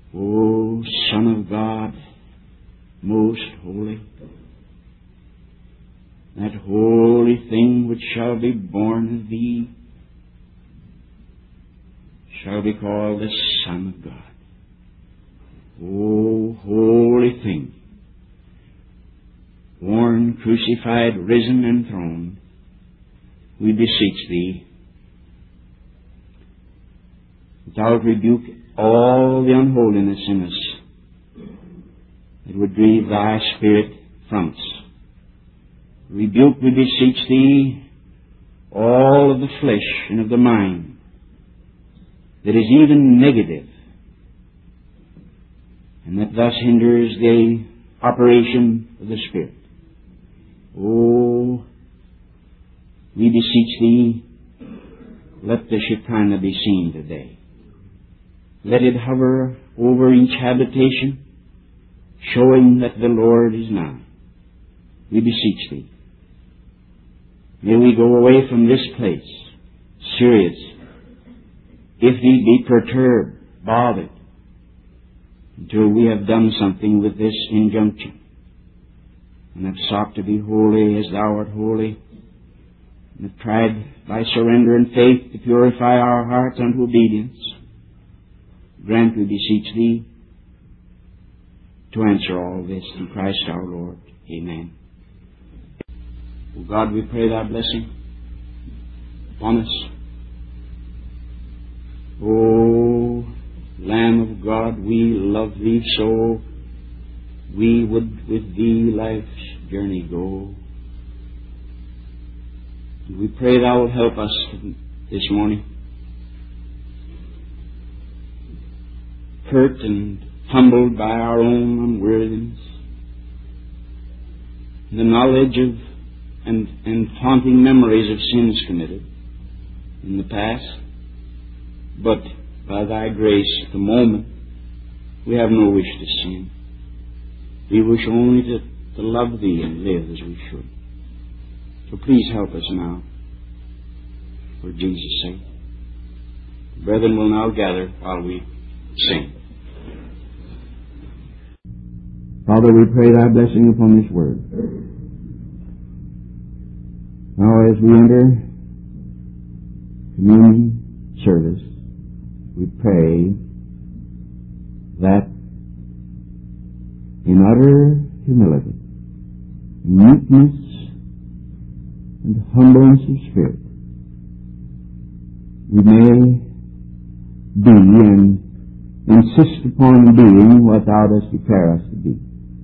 O Son of God, most holy, that holy thing which shall be born of thee shall be called the Son of God. O holy thing, born, crucified, risen, and throned, we beseech thee, that thou wilt rebuke all the unholiness in us that would grieve thy Spirit from us. Rebuke, we beseech thee, all of the flesh and of the mind that is even negative, and that thus hinders the operation of the Spirit. Oh, we beseech thee, let the Shekinah be seen today. Let it hover over each habitation, showing that the Lord is nigh. We beseech thee. May we go away from this place serious, if need be perturbed, bothered, until we have done something with this injunction, and have sought to be holy as thou art holy, and have tried by surrender and faith to purify our hearts unto obedience. Grant, we beseech thee, to answer all this through Christ our Lord. Amen. O God, we pray thy blessing upon us. O Lamb of God, we love thee so, we would with thee life's journey go. And we pray thou wilt help us this morning. Hurt and humbled by our own unworthiness, the knowledge of and haunting memories of sins committed in the past, but by thy grace at the moment we have no wish to sin. We wish only to love thee and live as we should. So please help us now, for Jesus' sake. The brethren will now gather while we sing. Father, we pray thy blessing upon this word. Now as we enter communion service, we pray that in utter humility, meekness, and humbleness of spirit, we may be and insist upon being what thou dost declare us to be.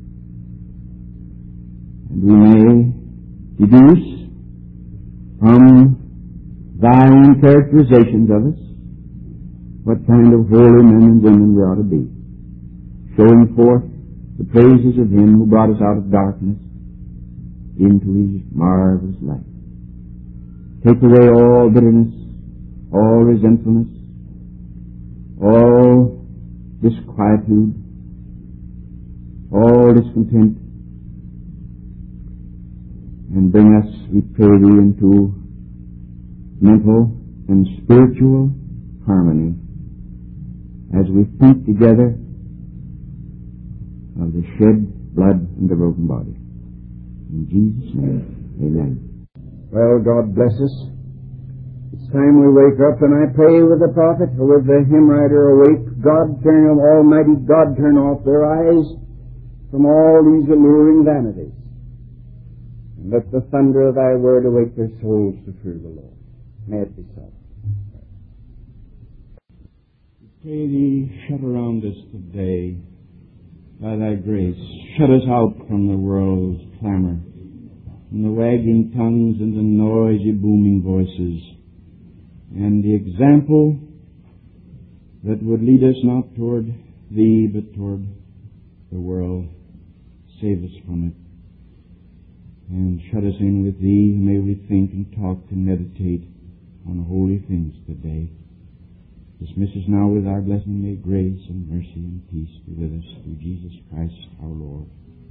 And we may deduce from thy own characterizations of us what kind of holy men and women we ought to be, showing forth the praises of him who brought us out of darkness into his marvelous light. Take away all bitterness, all resentfulness, all disquietude, all discontent, and bring us, we pray thee, into mental and spiritual harmony as we think together of the shed blood and the broken body. In Jesus' name, amen. Well, God bless us. It's time we wake up, and I pray with the prophet, or with the hymn writer, awake, God turn, Almighty God, turn off their eyes from all these alluring vanities, and let the thunder of thy word awake their souls to fear the Lord. May it be so. Pray thee, shut around us today by thy grace. Shut us out from the world's clamor, from the wagging tongues and the noisy booming voices, and the example that would lead us not toward thee but toward the world. Save us from it, and shut us in with thee. May we think and talk and meditate on holy things today. Dismiss us now with our blessing. May grace and mercy and peace be with us through Jesus Christ our Lord.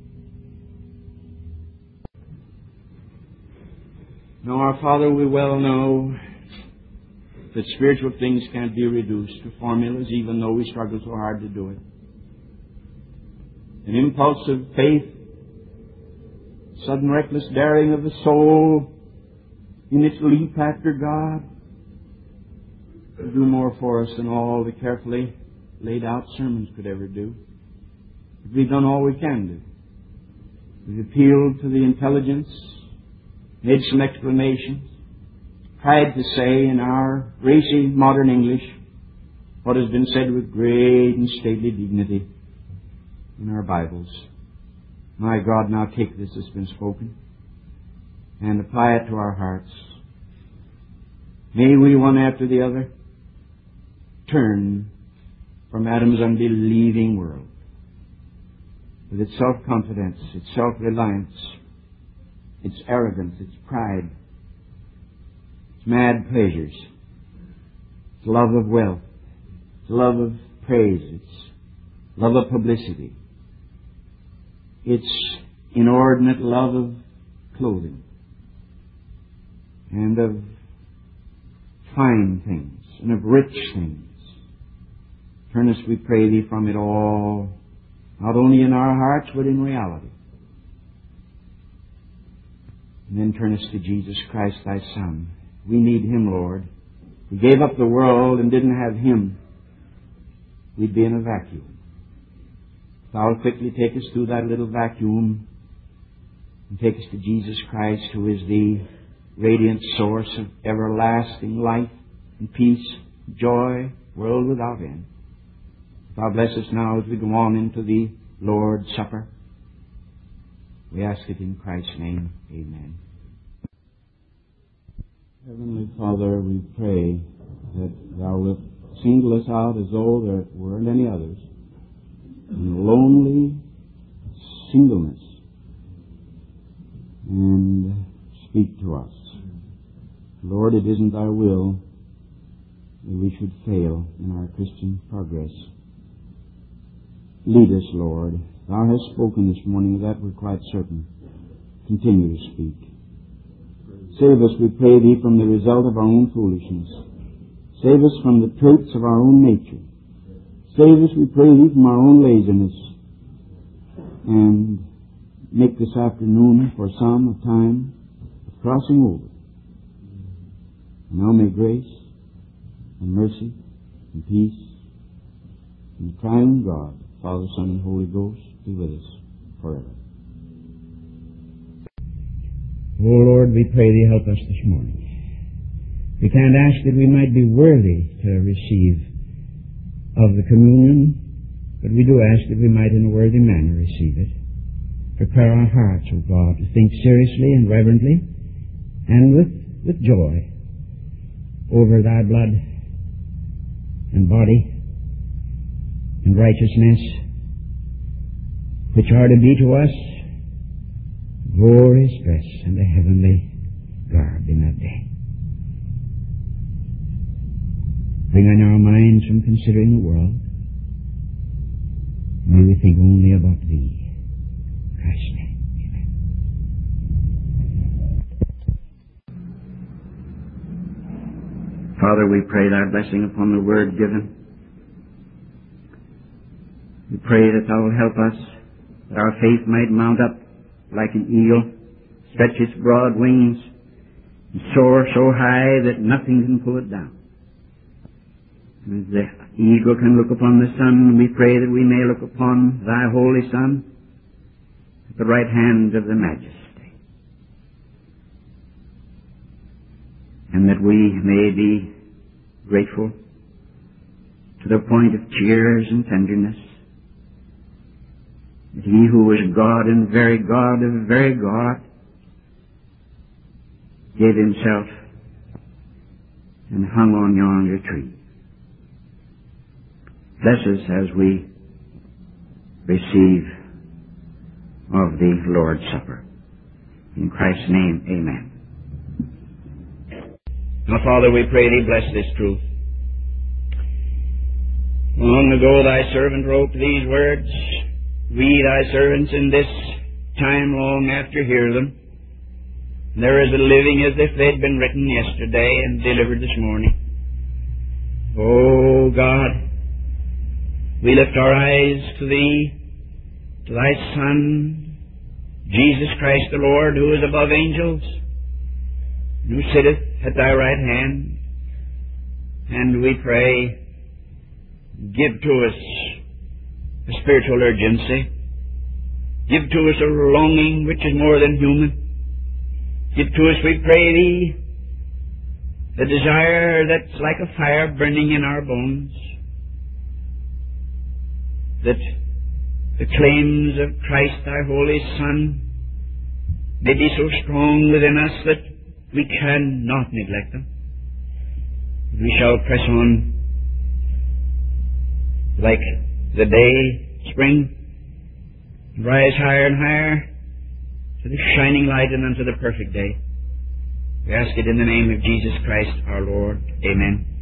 Now, our Father, we well know that spiritual things can't be reduced to formulas, even though we struggle so hard to do it. an impulse of faith, sudden reckless daring of the soul in its leap after God, will do more for us than all the carefully laid out sermons could ever do. But we've done all we can do. We've appealed to the intelligence, made some exclamations, tried to say in our racy modern English what has been said with great and stately dignity in our Bibles. My God, now take this that's been spoken and apply it to our hearts. May we, one after the other, turn from Adam's unbelieving world with its self-confidence, its self-reliance, its arrogance, its pride, its mad pleasures, its love of wealth, its love of praise, its love of publicity, its inordinate love of clothing and of fine things and of rich things. Turn us, we pray Thee, from it all, not only in our hearts, but in reality. And then turn us to Jesus Christ, Thy Son. We need Him, Lord. If we gave up the world and didn't have Him, we'd be in a vacuum. Thou quickly take us through that little vacuum and take us to Jesus Christ, who is the radiant source of everlasting life and peace, joy, world without end. Thou bless us now as we go on into the Lord's Supper. We ask it in Christ's name. Amen. Heavenly Father, we pray that Thou wilt single us out as though there weren't any others, in lonely singleness, and speak to us. Lord, it isn't Thy will that we should fail in our Christian progress. Lead us, Lord. Thou hast spoken this morning, of that we're quite certain. Continue to speak. Save us, we pray Thee, from the result of our own foolishness. Save us from the traits of our own nature. Save us, we pray Thee, from our own laziness. And make this afternoon for some a time of crossing over. Now may grace and mercy and peace and the triune God, Father, Son, and Holy Ghost, be with us forever. O Lord, we pray Thee, help us this morning. We can't ask that we might be worthy to receive of the communion, but we do ask that we might in a worthy manner receive it. Prepare our hearts, O God, to think seriously and reverently and with joy over Thy blood and body and righteousness, which are to be to us glorious dress and a heavenly garb in that day. Bring on our minds from considering the world. May we think only about Thee. In Christ's name, amen. Father, we pray Thy blessing upon the word given. We pray that Thou will help us, that our faith might mount up like an eagle, stretch its broad wings, and soar so high that nothing can pull it down. And as the eagle can look upon the sun, we pray that we may look upon Thy Holy Son at the right hand of the Majesty, and that we may be grateful to the point of tears and tenderness, that He who is God and very God of very God gave Himself and hung on yonder tree. Bless us as we receive of the Lord's Supper. In Christ's name, amen. Now, Father, we pray Thee, bless this truth. Long ago Thy servant wrote these words. We, Thy servants, in this time long after hear them. They're as living as if they'd been written yesterday and delivered this morning. Oh, God, we lift our eyes to Thee to Thy Son, Jesus Christ the Lord, who is above angels, who sitteth at Thy right hand. And we pray, give to us a spiritual urgency. Give to us a longing which is more than human. Give to us, we pray Thee, the desire that's like a fire burning in our bones, that the claims of Christ, Thy Holy Son, may be so strong within us that we cannot neglect them. We shall press on like the day, spring, rise higher and higher to the shining light and unto the perfect day. We ask it in the name of Jesus Christ our Lord. Amen.